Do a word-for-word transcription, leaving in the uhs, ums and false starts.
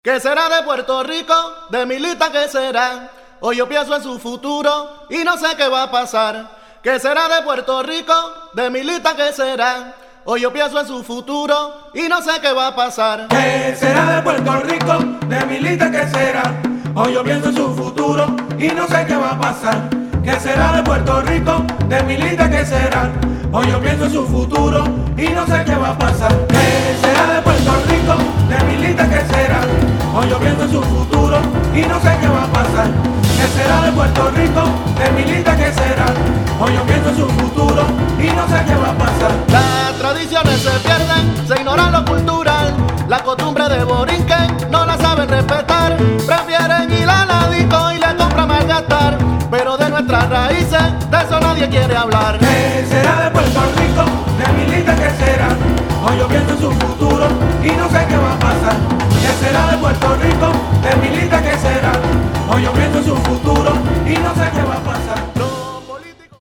¿Qué será de Puerto Rico? De Milita, ¿qué será? Hoy yo pienso en su futuro y no sé qué va a pasar. ¿Qué será de Puerto Rico? De Milita, ¿qué será? Hoy yo pienso en su futuro y no sé qué va a pasar. ¿Qué será de Puerto Rico? De Milita, ¿qué será? Hoy yo pienso en su futuro y no sé qué va a pasar. ¿Qué será de Puerto Rico? De Milita, ¿qué será? Hoy yo pienso en su futuro y no sé qué va a pasar. ¿Qué será de Puerto Rico? De Milita, ¿qué será? Hoy yo pienso en su futuro y no sé qué va a pasar. ¿Qué será de Puerto Rico? De Milita, ¿qué será? Hoy yo pienso en su futuro y no sé qué va a pasar. Las tradiciones se pierden, se ignora lo cultural. La costumbre de Borinquen no la saben respetar. Prefieren ir a la disco y le compran malgastar. Pero de nuestras raíces, de eso nadie quiere hablar. ¿Qué será de Puerto Rico? De Milita, ¿qué será? Hoy yo pienso en su futuro y no sé qué va a pasar. ¿Qué será de Puerto Rico?